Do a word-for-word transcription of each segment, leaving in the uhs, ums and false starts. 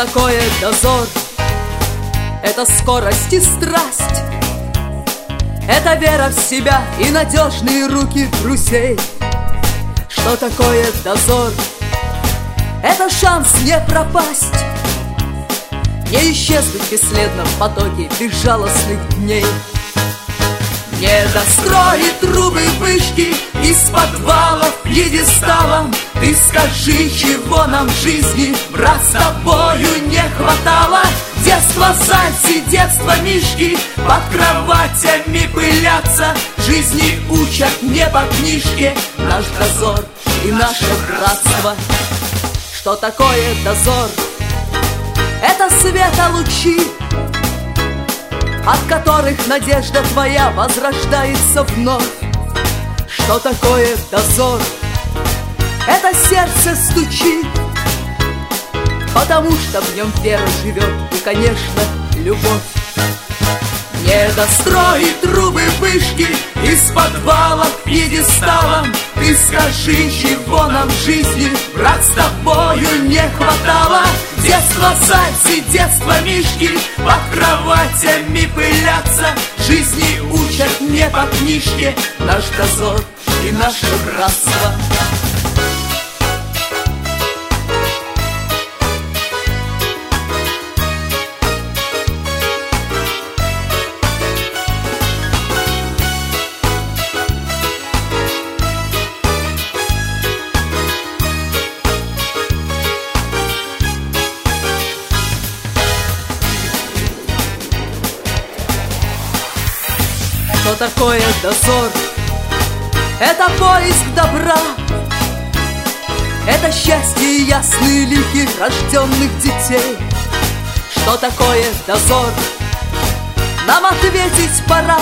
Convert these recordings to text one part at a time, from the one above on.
такое дозор? Это скорость и страсть, это вера в себя и надежные руки друзей. Что такое дозор? Это шанс не пропасть, не исчезнуть бесследно в потоке безжалостных дней. Недострои, трубы, вышки из подвалов пьедесталом. Ты скажи, чего нам в жизни, брат, с тобою не хватало? Детство зайцы, детство мишки под кроватями пылятся. Жизни учат не по книжке наш дозор и наше братство. Что такое дозор? Это светолучи, от которых надежда твоя возрождается вновь. Что такое дозор? Это сердце стучит, потому что в нем вера живет и, конечно, любовь. Недострои, трубы, вышки из подвалов пьедесталом. Ты скажи, чего нам в жизни, брат, с тобою не хватало? Детство зайцы, детство мишки под кроватями пылятся. Жизни учат не по книжке наш дозор и наше братство. Что такое дозор? Это поиск добра, это счастье и ясные лики рожденных детей. Что такое дозор? Нам ответить пора.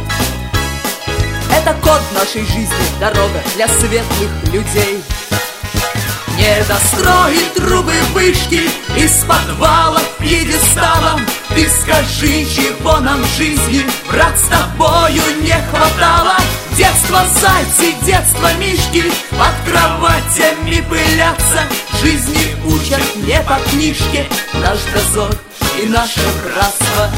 Это код нашей жизни, дорога для светлых людей. Недострои, трубы, вышки из подвалов пьедесталом. Ты скажи, чего нам в жизни, брат, с тобою не хватало? Детство зайцы, детство мишки под кроватями пылятся. Жизни учат не по книжке наш дозор и наше братство.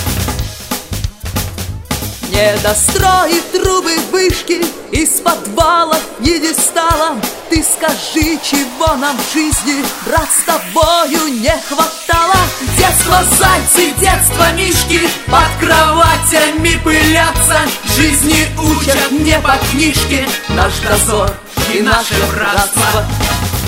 Недострои, трубы, вышки из подвалов пьедесталом. Ты скажи, чего нам в жизни, брат, с тобою не хватало? Детство зайцы, детство мишки под кроватями пылятся. Жизни учат не по книжке наш дозор и наше братство.